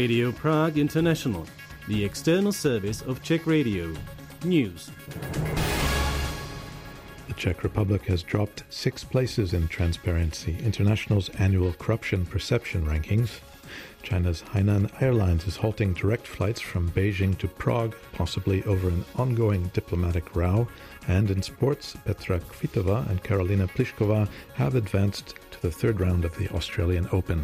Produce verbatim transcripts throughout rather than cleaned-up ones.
Radio Prague International, the external service of Czech Radio. News. The Czech Republic has dropped six places in Transparency International's annual corruption perception rankings. China's Hainan Airlines is halting direct flights from Beijing to Prague, possibly over an ongoing diplomatic row. And in sports, Petra Kvitova and Karolina Pliskova have advanced to the third round of the Australian Open.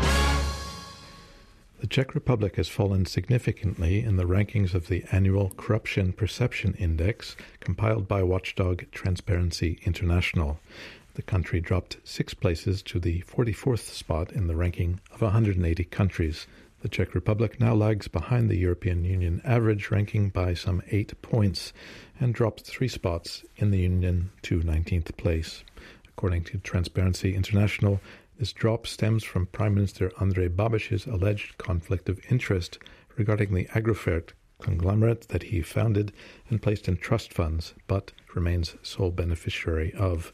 The Czech Republic has fallen significantly in the rankings of the annual Corruption Perception Index compiled by watchdog Transparency International. The country dropped six places to the forty-fourth spot in the ranking of one hundred eighty countries. The Czech Republic now lags behind the European Union average ranking by some eight points and dropped three spots in the Union to nineteenth place. According to Transparency International, this drop stems from Prime Minister Andrej Babiš's alleged conflict of interest regarding the Agrofert conglomerate that he founded and placed in trust funds, but remains sole beneficiary of.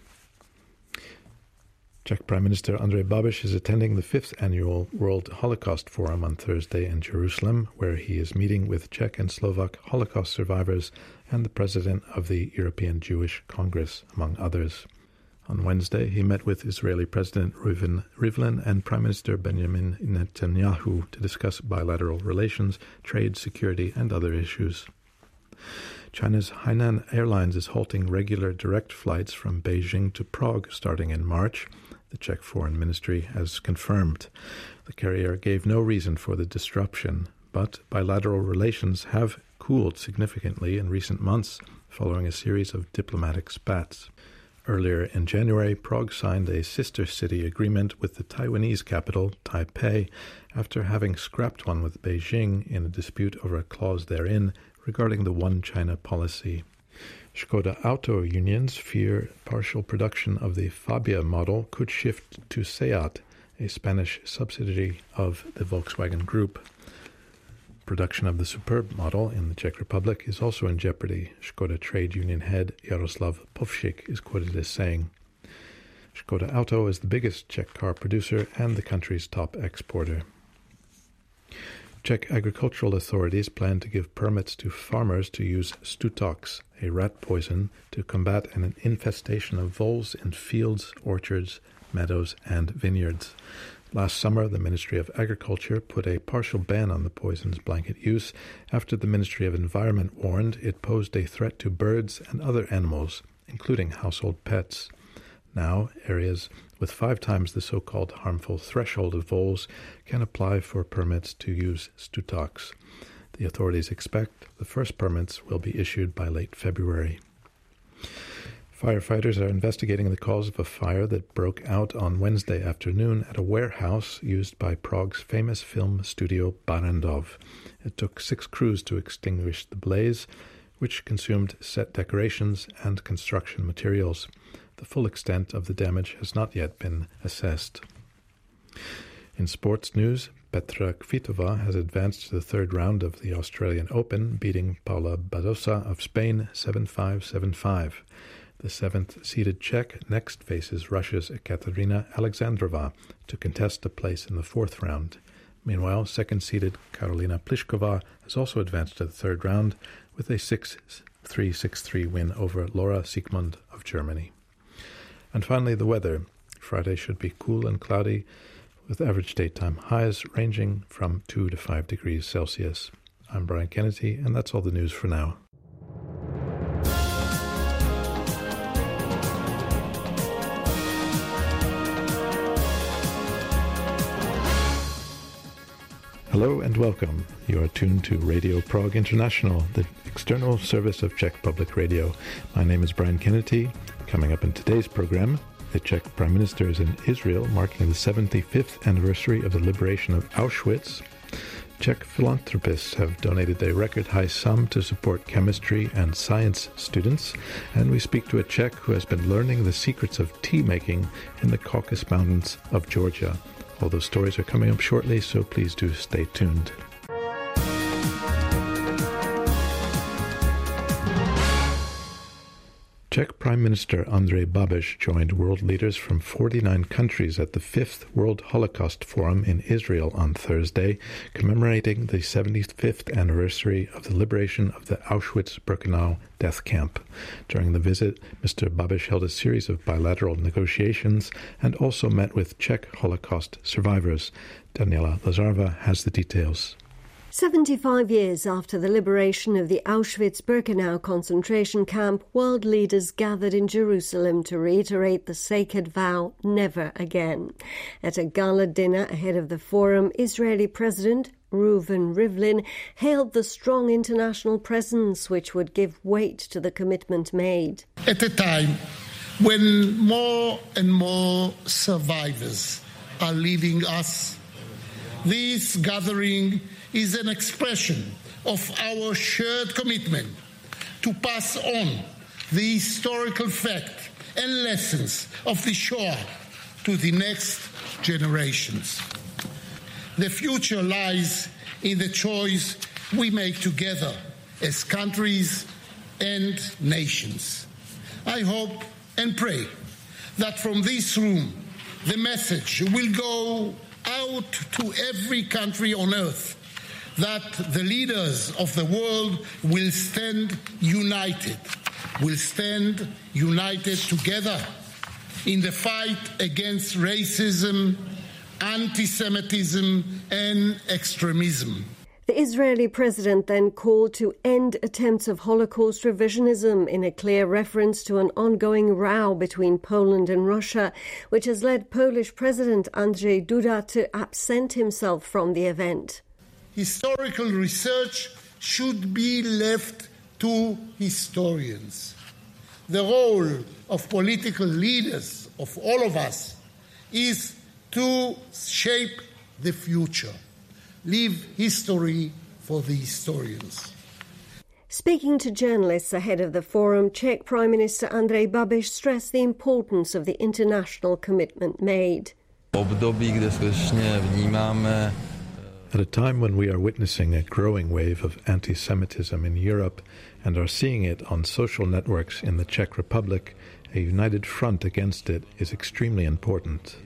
Czech Prime Minister Andrej Babiš is attending the fifth annual World Holocaust Forum on Thursday in Jerusalem, where he is meeting with Czech and Slovak Holocaust survivors and the President of the European Jewish Congress, among others. On Wednesday, he met with Israeli President Reuven Rivlin and Prime Minister Benjamin Netanyahu to discuss bilateral relations, trade, security, and other issues. China's Hainan Airlines is halting regular direct flights from Beijing to Prague starting in March, the Czech Foreign Ministry has confirmed. The carrier gave no reason for the disruption, but bilateral relations have cooled significantly in recent months following a series of diplomatic spats. Earlier in January, Prague signed a sister city agreement with the Taiwanese capital, Taipei, after having scrapped one with Beijing in a dispute over a clause therein regarding the One China policy. Škoda Auto unions fear partial production of the Fabia model could shift to SEAT, a Spanish subsidiary of the Volkswagen Group. Production of the Superb model in the Czech Republic is also in jeopardy, Škoda trade union head Jaroslav Povšik is quoted as saying. Škoda Auto is the biggest Czech car producer and the country's top exporter. Czech agricultural authorities plan to give permits to farmers to use Stutox, a rat poison, to combat an infestation of voles in fields, orchards, meadows, and vineyards. Last summer, the Ministry of Agriculture put a partial ban on the poison's blanket use after the Ministry of Environment warned it posed a threat to birds and other animals, including household pets. Now, areas with five times the so-called harmful threshold of voles can apply for permits to use Stutox. The authorities expect the first permits will be issued by late February. Firefighters are investigating the cause of a fire that broke out on Wednesday afternoon at a warehouse used by Prague's famous film studio Barrandov. It took six crews to extinguish the blaze, which consumed set decorations and construction materials. The full extent of the damage has not yet been assessed. In sports news, Petra Kvitova has advanced to the third round of the Australian Open, beating Paula Badosa of Spain seven five, seven five. The seventh-seeded Czech next faces Russia's Ekaterina Alexandrova to contest a place in the fourth round. Meanwhile, second-seeded Karolina Pliskova has also advanced to the third round with a six three, six three win over Laura Siegmund of Germany. And finally, the weather. Friday should be cool and cloudy, with average daytime highs ranging from two to five degrees Celsius. I'm Brian Kennedy, and that's all the news for now. Hello and welcome. You are tuned to Radio Prague International, the external service of Czech Public Radio. My name is Brian Kennedy. Coming up in today's program, the Czech Prime Minister is in Israel marking the seventy-fifth anniversary of the liberation of Auschwitz. Czech philanthropists have donated a record-high sum to support chemistry and science students, and we speak to a Czech who has been learning the secrets of tea making in the Caucasus Mountains of Georgia. All those stories are coming up shortly, so please do stay tuned. Czech Prime Minister Andrej Babiš joined world leaders from forty-nine countries at the fifth World Holocaust Forum in Israel on Thursday, commemorating the seventy-fifth anniversary of the liberation of the Auschwitz-Birkenau death camp. During the visit, Mister Babiš held a series of bilateral negotiations and also met with Czech Holocaust survivors. Daniela Lazarova has the details. seventy-five years after the liberation of the Auschwitz-Birkenau concentration camp, world leaders gathered in Jerusalem to reiterate the sacred vow, never again. At a gala dinner ahead of the forum, Israeli President Reuven Rivlin hailed the strong international presence which would give weight to the commitment made. At a time when more and more survivors are leaving us, this gathering is an expression of our shared commitment to pass on the historical fact and lessons of the Shoah to the next generations. The future lies in the choice we make together as countries and nations. I hope and pray that from this room the message will go out to every country on earth that the leaders of the world will stand united, will stand united together in the fight against racism, anti-Semitism and extremism. The Israeli president then called to end attempts of Holocaust revisionism in a clear reference to an ongoing row between Poland and Russia, which has led Polish President Andrzej Duda to absent himself from the event. Historical research should be left to historians. The role of political leaders, of all of us, is to shape the future. Leave history for the historians. Speaking to journalists ahead of the forum, Czech Prime Minister Andrej Babiš stressed the importance of the international commitment made. At a time when we are witnessing a growing wave of anti-Semitism in Europe and are seeing it on social networks in the Czech Republic, a united front against it is extremely important.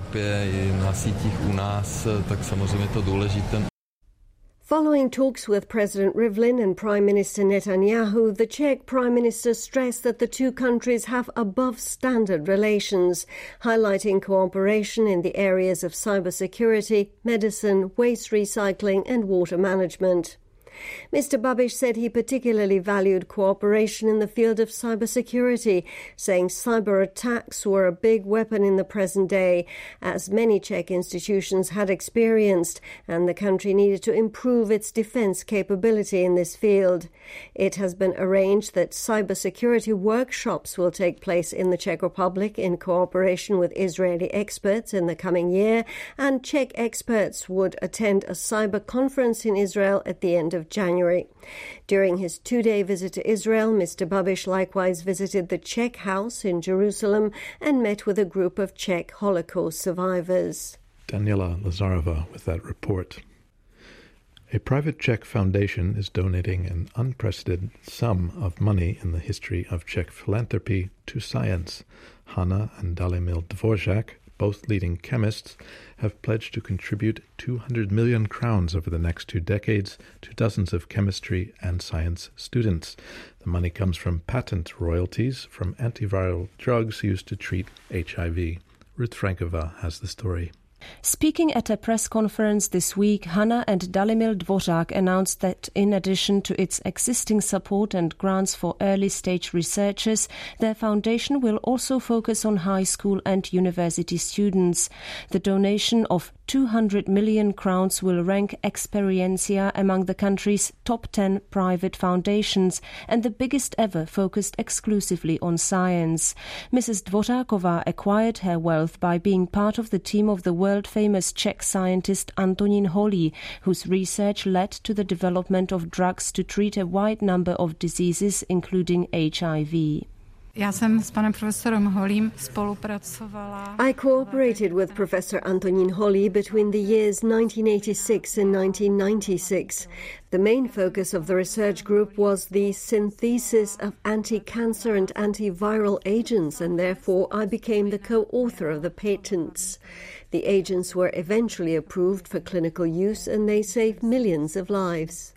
Following talks with President Rivlin and Prime Minister Netanyahu, the Czech Prime Minister stressed that the two countries have above-standard relations, highlighting cooperation in the areas of cybersecurity, medicine, waste recycling and water management. Mister Babiš said he particularly valued cooperation in the field of cybersecurity, saying cyber attacks were a big weapon in the present day, as many Czech institutions had experienced, and the country needed to improve its defense capability in this field. It has been arranged that cybersecurity workshops will take place in the Czech Republic in cooperation with Israeli experts in the coming year, and Czech experts would attend a cyber conference in Israel at the end of January. During his two-day visit to Israel, Mister Babiš likewise visited the Czech House in Jerusalem and met with a group of Czech Holocaust survivors. Daniela Lazarova with that report. A private Czech foundation is donating an unprecedented sum of money in the history of Czech philanthropy to science. Hanna and Dalimil Dvořák, both leading chemists, have pledged to contribute two hundred million crowns over the next two decades to dozens of chemistry and science students. The money comes from patent royalties from antiviral drugs used to treat H I V. Ruth Frankova has the story. Speaking at a press conference this week, Hanna and Dalimil Dvořák announced that in addition to its existing support and grants for early-stage researchers, their foundation will also focus on high school and university students. The donation of two hundred million crowns will rank Experiencia among the country's top ten private foundations and the biggest ever focused exclusively on science. Missus Dvořáková acquired her wealth by being part of the team of the world-famous Czech scientist Antonín Holý, whose research led to the development of drugs to treat a wide number of diseases, including H I V. Já jsem s panem profesorem Holím spolupracovala. I cooperated with Professor Antonín Holý between the years nineteen eighty-six and nineteen ninety-six. The main focus of the research group was the synthesis of anti-cancer and antiviral agents, and therefore I became the co-author of the patents. The agents were eventually approved for clinical use and they saved millions of lives.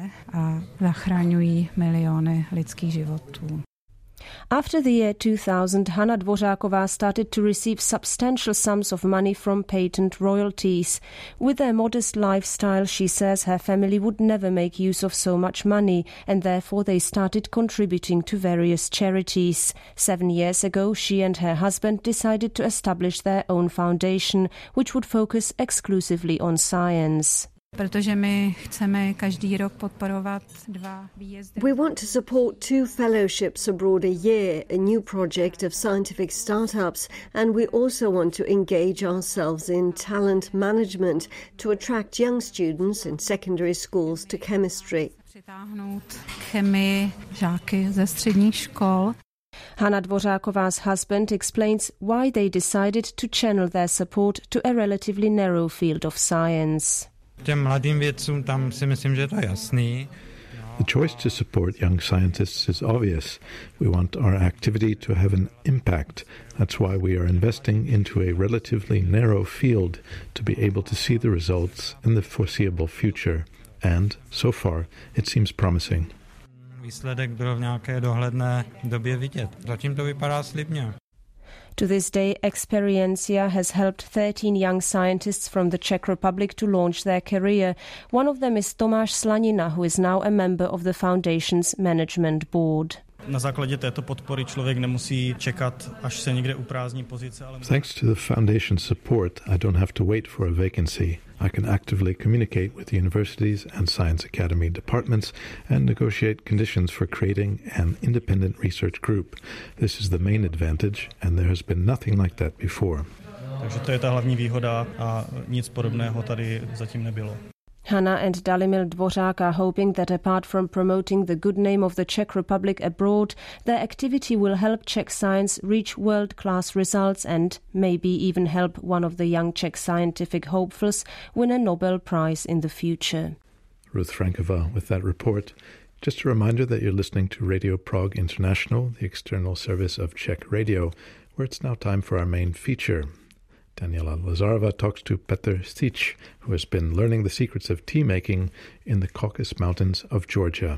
A zachraňují miliony lidských životů. After the year two thousand, Hana Dvořáková started to receive substantial sums of money from patent royalties. With their modest lifestyle, she says her family would never make use of so much money, and therefore they started contributing to various charities. Seven years ago, she and her husband decided to establish their own foundation, which would focus exclusively on science. Protože my chceme každý rok podporovat dva výjezdy. We want to support two fellowships abroad a year, a new project of scientific startups, and we also want to engage ourselves in talent management to attract young students in secondary schools to chemistry. Přitáhnout chemii žáky ze středních škol. Hana Dvořáková's husband explains why they decided to channel their support to a relatively narrow field of science. Těm mladým vědcům tam si myslím, že to je jasný. The choice to support young scientists is obvious. We want our activity to have an impact. That's why we are investing into a relatively narrow field to be able to see the results in the foreseeable future. And, so far, it seems promising. Výsledek byl v nějaké dohledné době vidět. Zatím to vypadá slibně. To this day, Experiencia has helped thirteen young scientists from the Czech Republic to launch their career. One of them is Tomáš Slanina, who is now a member of the foundation's management board. Na základě této podpory člověk nemusí čekat, až se někde uprázdní pozice. Ale... Thanks to the foundation's support, I don't have to wait for a vacancy. I can actively communicate with the universities and science academy departments and negotiate conditions for creating an independent research group. This is the main advantage, and there has been nothing like that before. Takže to je ta hlavní výhoda a nic podobného tady zatím nebylo. Hana and Dalimil Dvořák are hoping that apart from promoting the good name of the Czech Republic abroad, their activity will help Czech science reach world-class results and maybe even help one of the young Czech scientific hopefuls win a Nobel Prize in the future. Ruth Frankova with that report. Just a reminder that you're listening to Radio Prague International, the external service of Czech Radio, where it's now time for our main feature. Daniela Lazarova talks to Petr Stich, who has been learning the secrets of tea making in the Caucasus Mountains of Georgia.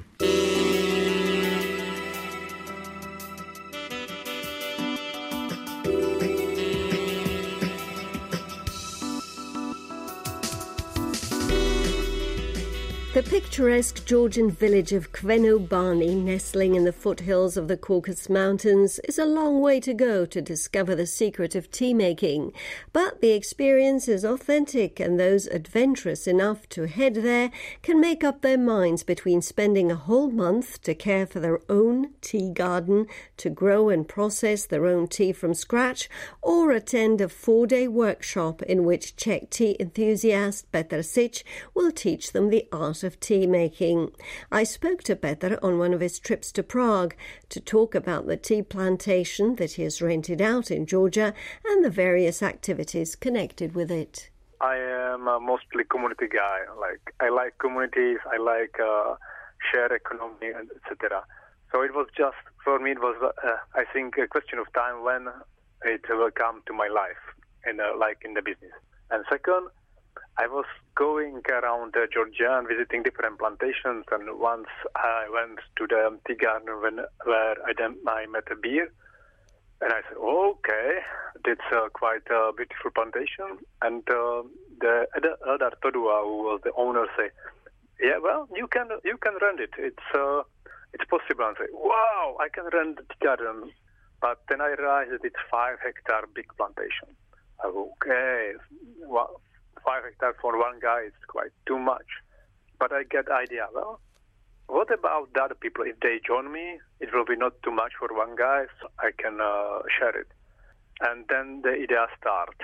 The picturesque Georgian village of Kvenobani, nestling in the foothills of the Caucasus Mountains, is a long way to go to discover the secret of tea making. But the experience is authentic, and those adventurous enough to head there can make up their minds between spending a whole month to care for their own tea garden, to grow and process their own tea from scratch, or attend a four-day workshop in which Czech tea enthusiast Petr Stich will teach them the art of tea making. I spoke to Petr on one of his trips to Prague to talk about the tea plantation that he has rented out in Georgia and the various activities connected with it. I am a mostly community guy. Like I like communities, I like uh, shared economy, et cetera. So it was just for me. It was, uh, I think, a question of time when it will come to my life, in uh, like in the business. And second, I was going around uh, Georgia and visiting different plantations, and once I went to the tea garden when, where I, then, I met a beer, and I said, oh, okay, it's uh, quite a beautiful plantation. And uh, the Eldar Todua, who was the owner, said, yeah, well, you can you can rent it. It's uh, it's possible. And I say, wow, I can rent the tea garden. But then I realized that it's five hectare big plantation. I go, okay, well, five hectares for one guy is quite too much. But I get the idea, well, what about the other people? If they join me, it will be not too much for one guy, so I can uh, share it. And then the idea start.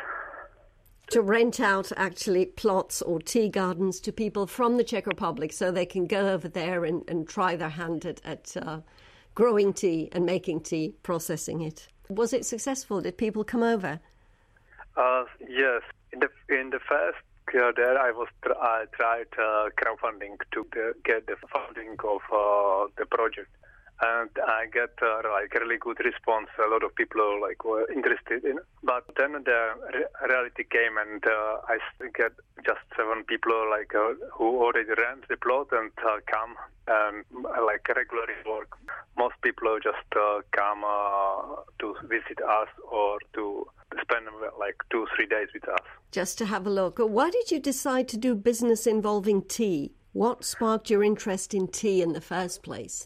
To rent out actually plots or tea gardens to people from the Czech Republic so they can go over there and, and try their hand at, at uh, growing tea and making tea, processing it. Was it successful? Did people come over? Uh, yes. In the in the first year there, I was tr- I tried uh, crowdfunding to the, get the funding of uh, the project, and I get uh, like really good response. A lot of people like were interested in it. But then the re- reality came, and uh, I get just seven people like uh, who already rent the plot and uh, come and uh, like regularly work. Most people just uh, come uh, to visit us or to spend like two, three days with us. Just to have a look. Why did you decide to do business involving tea? What sparked your interest in tea in the first place?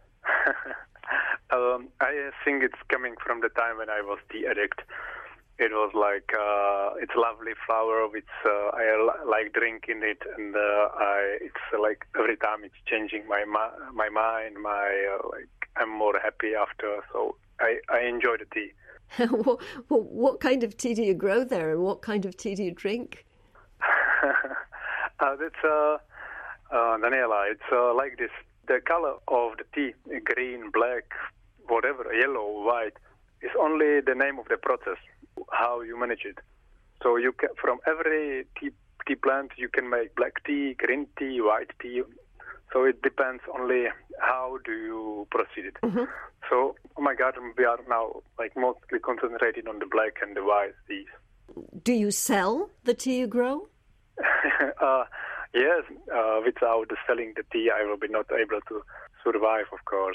um, I think it's coming from the time when I was tea addict. It was like, uh, it's a lovely flower, it's, uh, I li- like drinking it, and uh, I, it's uh, like every time it's changing my ma- my mind, my, uh, like I'm more happy after, so I, I enjoy the tea. what, what kind of tea do you grow there, and what kind of tea do you drink? uh, that's uh, uh, Daniela. It's uh, like this. The color of the tea, green, black, whatever, yellow, white, is only the name of the process, how you manage it. So you can, from every tea, tea plant, you can make black tea, green tea, white tea. So it depends only how do you proceed it. Mm-hmm. So, oh my God, we are now like mostly concentrated on the black and the white teas. Do you sell the tea you grow? uh, yes, uh, without selling the tea, I will be not able to survive, of course.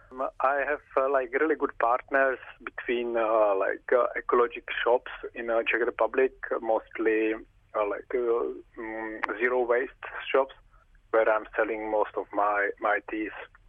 I have uh, like really good partners between uh, like uh, ecological shops in uh, Czech Republic, mostly uh, like uh, um, zero waste shops, where I'm selling most of my, my teas.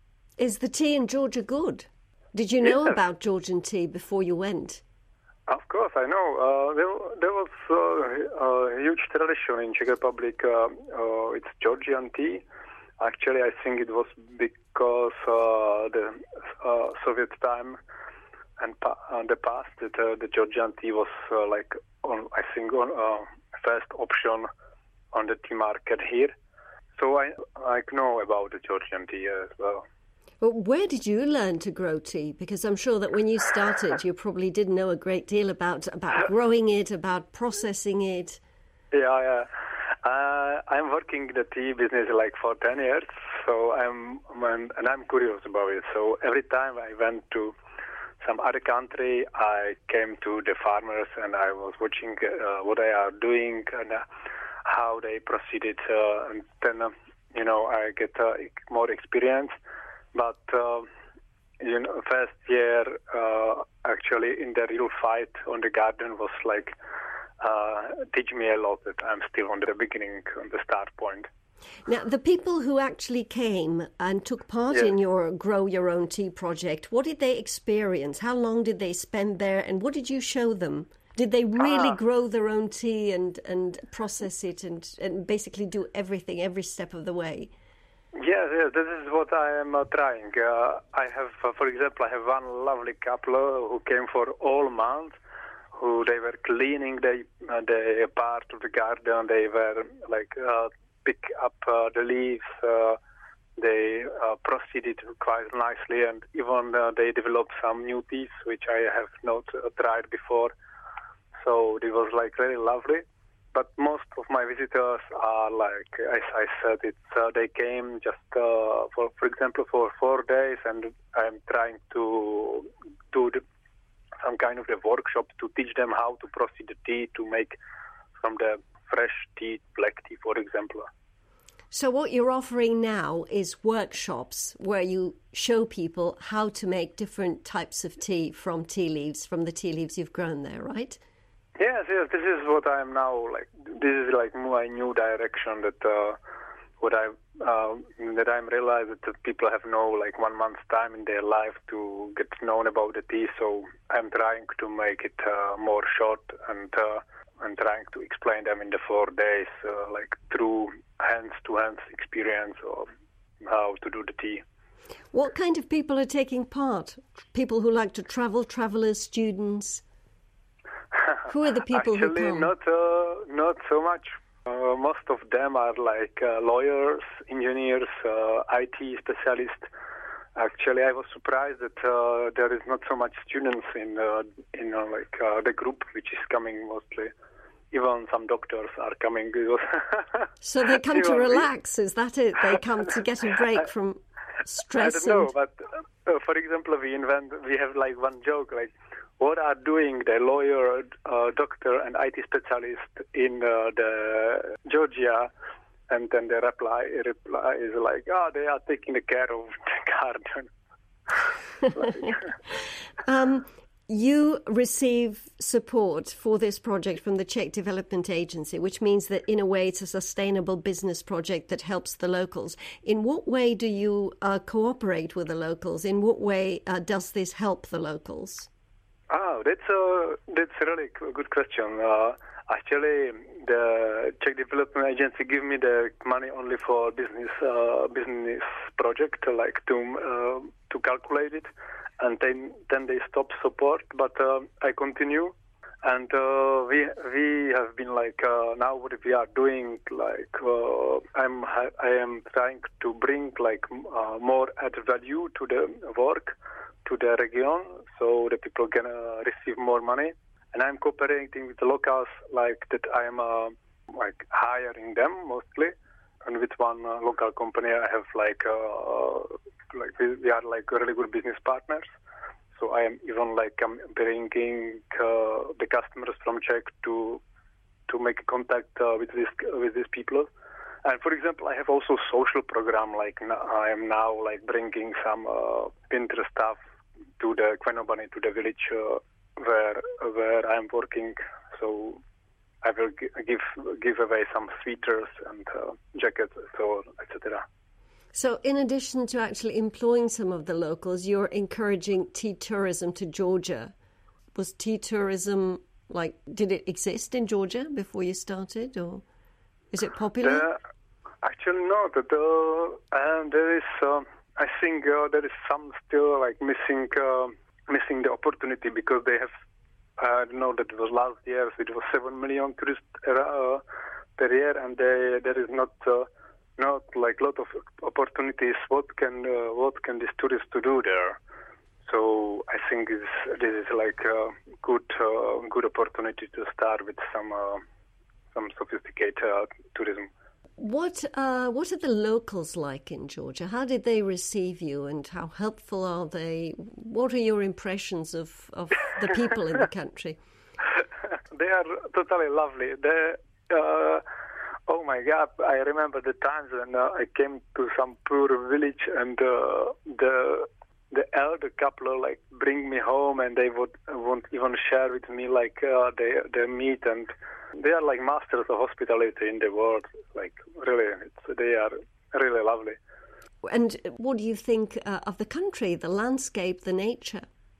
Is the tea in Georgia good? Did you know yes. about Georgian tea before you went? Of course, I know. Uh, there, there was uh, a huge tradition in Czech Republic. Uh, uh, it's Georgian tea. Actually, I think it was because uh, the uh, Soviet time and pa- uh, the past, that uh, the Georgian tea was uh, like, on, I think, on uh, first option on the tea market here. So I I know about the Georgian tea as well. Well, where did you learn to grow tea? Because I'm sure that when you started, you probably didn't know a great deal about, about growing it, about processing it. Yeah, yeah. Uh, I'm working the tea business like for ten years, so I'm, I'm and I'm curious about it. So every time I went to some other country, I came to the farmers and I was watching uh, what they are doing and uh, how they proceeded, uh, and then uh, you know I get uh, more experience. But uh, you know, first year uh, actually in the real fight on the garden was like uh, teach me a lot. That I'm still on the beginning, on the start point. Now, the people who actually came and took part yeah. in your Grow Your Own Tea project, what did they experience? How long did they spend there, and what did you show them? Did they really ah. grow their own tea and, and process it and, and basically do everything, every step of the way? Yes, yes, this is what I am uh, trying. Uh, I have, uh, for example, I have one lovely couple who came for all month, who they were cleaning the, uh, the part of the garden. They were like uh, pick up uh, the leaves. Uh, they uh, proceeded quite nicely, and even uh, they developed some new teas, which I have not uh, tried before. So it was like very lovely. But most of my visitors are like, as I said, it's uh, they came just uh, for, for example, for four days, and I'm trying to do the, some kind of a workshop to teach them how to proceed the tea to make from the fresh tea, black tea, for example. So what you're offering now is workshops where you show people how to make different types of tea from tea leaves, from the tea leaves you've grown there, right? Yes, yes. This is what I am now like. This is like my new direction. That uh, what I uh, that I'm realized that people have no like one month's time in their life to get known about the tea. So I'm trying to make it uh, more short and uh, and trying to explain them in the four days, uh, like through hands-to-hands experience of how to do the tea. What kind of people are taking part? People who like to travel, travelers, students. Who are the people Actually, who come? not uh, not so much. Uh, most of them are like uh, lawyers, engineers, uh, I T specialists, Actually, I was surprised that uh, there is not so much students in uh, in uh, like uh, the group, which is coming mostly. Even some doctors are coming. So they come to relax, is that it? They come to get a break from stress? I don't know, but uh, for example, we invent, we have like one joke, like, what are doing the lawyer, uh, doctor, and I T specialist in uh, the Georgia? And then the reply, reply is like, oh, they are taking care of the garden. like, um, You receive support for this project from the Czech Development Agency, which means that in a way it's a sustainable business project that helps the locals. In what way do you uh, cooperate with the locals? In what way uh, does this help the locals? Oh, that's a, that's a really good question. Uh, actually, the Czech Development Agency give me the money only for business uh, business project, like to uh, to calculate it. And then, then they stop support, but uh, I continue, and uh, we we have been like uh, now what we are doing like uh, I'm I am trying to bring like uh, more added value to the work to the region, so the people can uh, receive more money, and I'm cooperating with the locals like that. I am uh, like hiring them mostly, and with one uh, local company I have like. Uh, Like we, we are like really good business partners, so I am even like I'm bringing uh, the customers from Czech to to make contact uh, with this with these people. And for example, I have also social program. Like I am now like bringing some uh, winter stuff to the Kvenobany, to the village uh, where where I am working. So I will g- give give away some sweaters and uh, jackets, so et cetera. So in addition to actually employing some of the locals, you're encouraging tea tourism to Georgia. Was tea tourism, like, did it exist in Georgia before you started, or is it popular? Uh, actually, no. The, the, and there is, uh, I think uh, there is some still, like, missing uh, missing the opportunity, because they have, uh, I don't know, that it was last year, so it was seven million tourists uh, per year, and they, there is not... Uh, Not like a lot of opportunities. What can uh, what can these tourists to do there? So I think this this is like a good uh, good opportunity to start with some uh, some sophisticated uh, tourism. What uh, what are the locals like in Georgia? How did they receive you, and how helpful are they? What are your impressions of, of the people in the country? They are totally lovely. They. Uh, Oh my God! I remember the times when uh, I came to some poor village, and uh, the the elder couple like bring me home, and they would won't even share with me like uh, their their meat, and they are like masters of hospitality in the world. Like really, it's, they are really lovely. And what do you think uh, of the country, the landscape, the nature?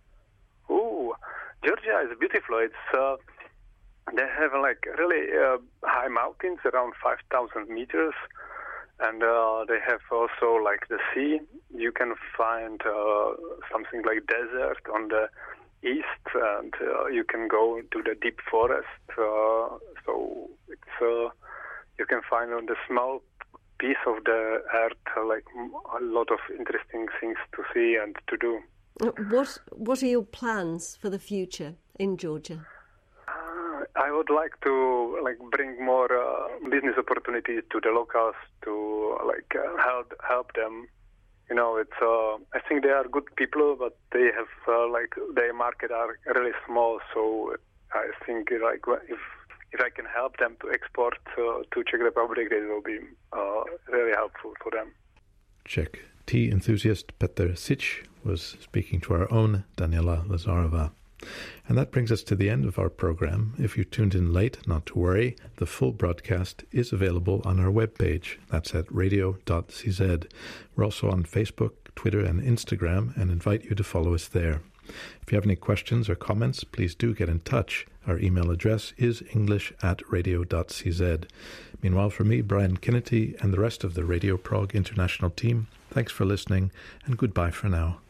Ooh, Georgia is beautiful. It's. Uh, They have like really uh, high mountains, around five thousand meters, and uh, they have also like the sea. You can find uh, something like desert on the east, and uh, you can go to the deep forest. Uh, so it's uh, you can find on the small piece of the earth uh, like a lot of interesting things to see and to do. What What are your plans for the future in Georgia? I would like to like bring more uh, business opportunities to the locals, to like uh, help help them. You know, it's. Uh, I think they are good people, but they have uh, like their market are really small. So I think like if if I can help them to export uh, to Czech Republic, it will be uh, really helpful for them. Czech tea enthusiast Petr Sich was speaking to our own Daniela Lazarova. And that brings us to the end of our program. If you tuned in late, not to worry. The full broadcast is available on our webpage. That's at radio dot c z. We're also on Facebook, Twitter, and Instagram, and invite you to follow us there. If you have any questions or comments, please do get in touch. Our email address is english at radio dot c z. Meanwhile, for me, Brian Kinnity, and the rest of the Radio Prague International team, thanks for listening, and goodbye for now.